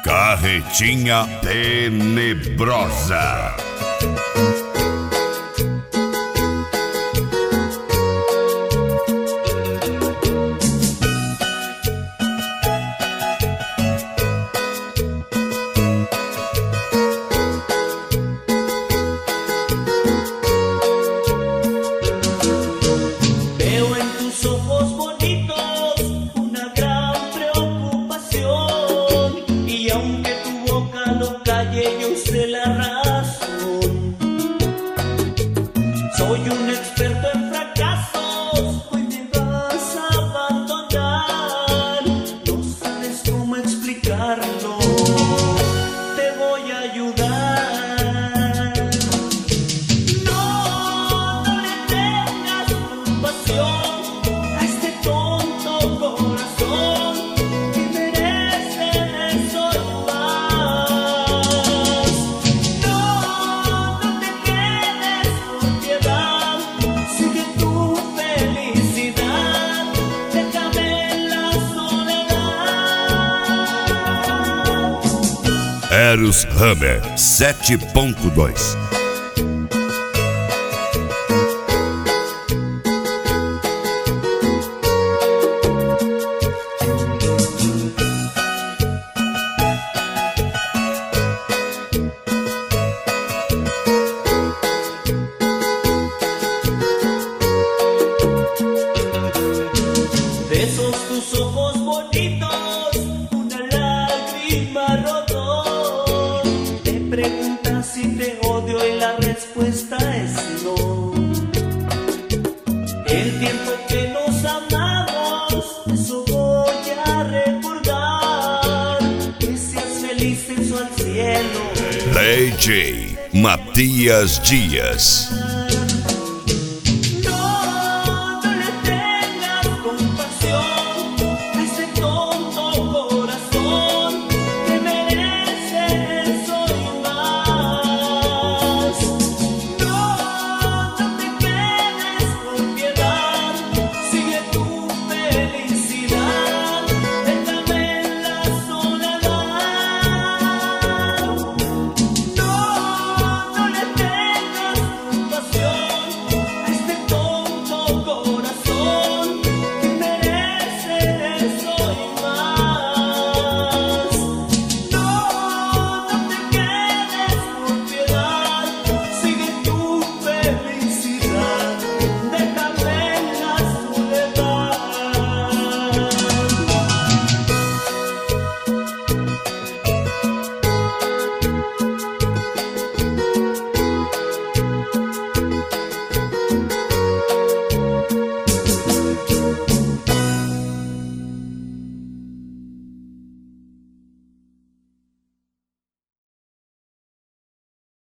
Carretinha Tenebrosa. Veo en tus ojos bonitos una gran preocupación, y aunque tu boca lo calle, yo sé la razón. Soy un experto en fracasos, hoy me vas a abandonar. No sabes cómo explicarlo, te voy a ayudar. No le tengas compasión a este tonto corazón que merece solo paz. No te quedes con piedad, sigue tu felicidad, déjame en la soledad. Eros Hammer 7.2. De esos tus ojos bonitos, una lágrima rodó. Te preguntas si te odio y la respuesta es no. El tiempo que nos amamos, eso voy a recordar. Que seas feliz en su al cielo. DJ Matias Dias.